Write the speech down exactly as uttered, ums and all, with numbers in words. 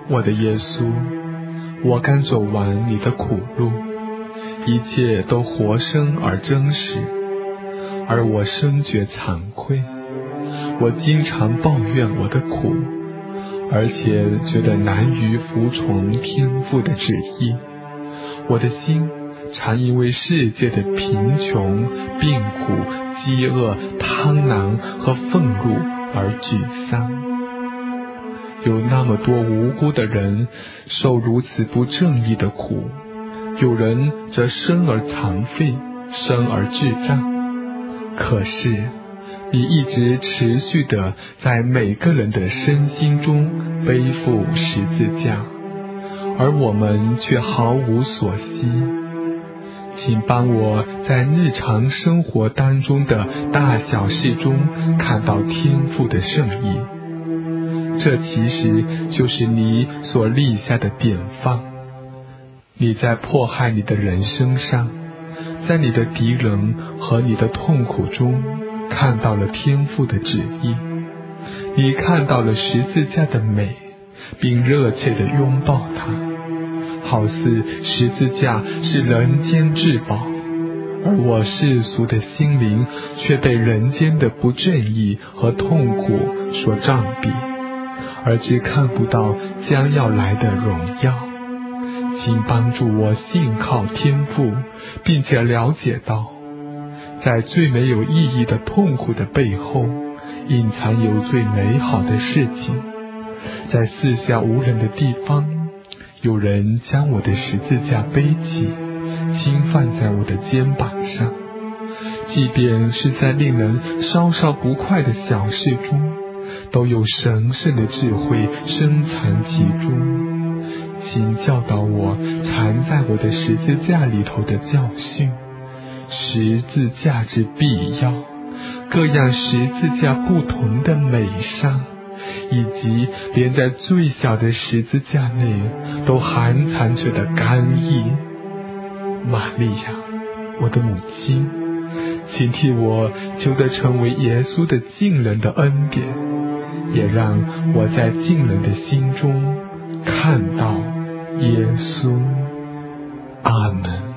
我的耶稣，我敢走完你的苦路，一切都活生而真实，而我深觉惭愧。我经常抱怨我的苦，而且觉得难于服从天父的旨意。我的心常因为世界的贫穷、病苦、饥饿、贪婪和愤怒而沮丧。有那么多无辜的人受如此不正义的苦，有人则生而残废，生而智障。可是你一直持续地在每个人的身心中背负十字架，而我们却毫无所惜。请帮我在日常生活当中的大小事中看到天父的圣意，这其实就是你所立下的典范。你在迫害你的人身上，在你的敌人和你的痛苦中看到了天父的旨意，你看到了十字架的美，并热切地拥抱它，好似十字架是人间至宝，而我世俗的心灵却被人间的不正义和痛苦所障蔽，而只看不到将要来的荣耀。请帮助我信靠天父，并且了解到在最没有意义的痛苦的背后，隐藏有最美好的事情。在四下无人的地方，有人将我的十字架背起，轻放在我的肩膀上。即便是在令人稍稍不快的小事中，都有神圣的智慧深藏其中。请教导我藏在我的十字架里头的教训，十字架之必要，各样十字架不同的美善，以及连在最小的十字架内都含藏着的甘意。玛利亚，我的母亲，请替我求得成为耶稣的近人的恩典，也让我在近人的心中看到耶稣。阿门。